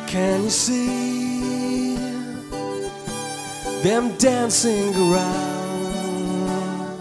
Can you see them dancing around?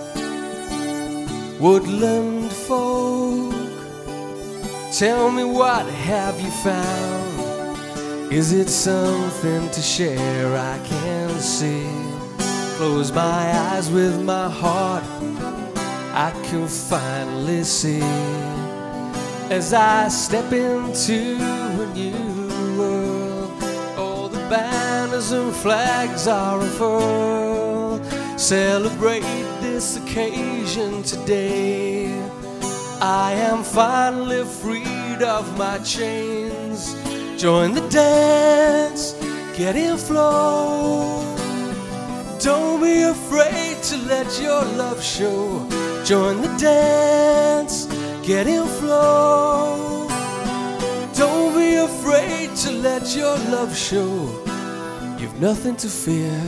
Woodland folk, tell me, what have you found? Is it something to share? I can see. Close my eyes with my heart, I can finally see. As I step into a new world, all the banners and flags are unfurled. Celebrate this occasion today. I am finally freed of my chains. Join the dance, get in flow. Don't be afraid to let your love show. Join the dance, get in flow. Don't be afraid to let your love show. You've nothing to fear.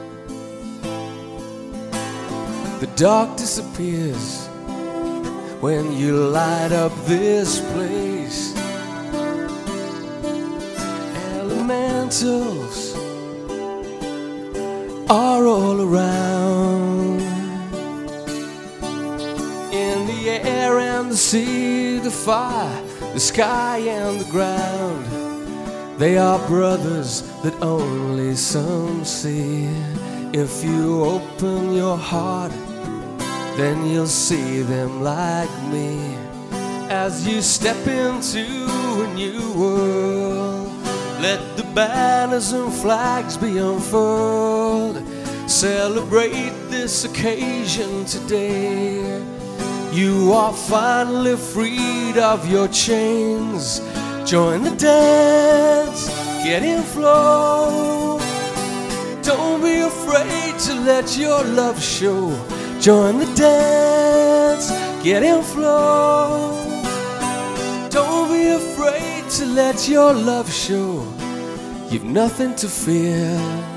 The dark disappears when you light up this place. Elementals are all around, in the air and the sea, the fire, the sky and the ground. They are brothers that only some see. If you open your heart, then you'll see them like me. As you step into a new world, let the banners and flags be unfurled. Celebrate this occasion today. You are finally freed of your chains. Join the dance, get in flow. Don't be afraid to let your love show. Join the dance, get in flow. Don't be afraid to let your love show. You've nothing to fear.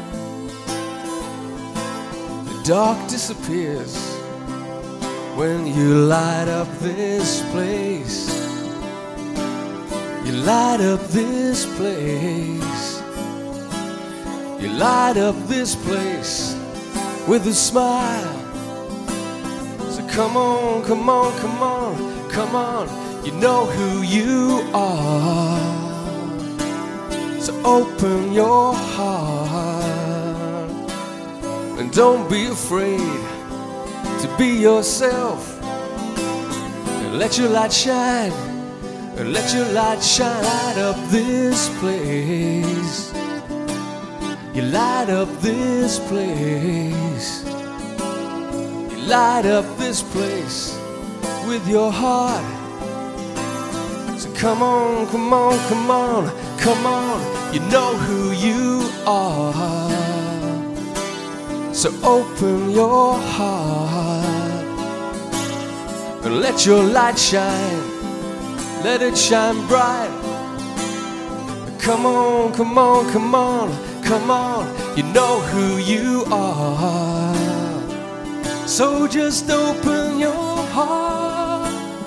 The dark disappears when you light up this place. You light up this place. You light up this place with a smile. So come on, come on, come on, come on. You know who you are. So open your heart and don't be afraid to be yourself. And let your light shine. And let your light shine. Light up this place. You light up this place. You light up this place with your heart. So come on, come on, come on, come on. You know who you are. So open your heart and let your light shine. Let it shine bright. Come on, come on, come on, come on. You know who you are. So just open your heart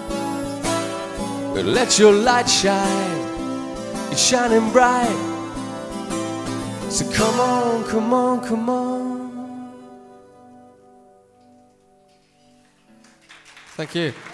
and let your light shine. It's shining bright. So come on, come on, come on. Thank you.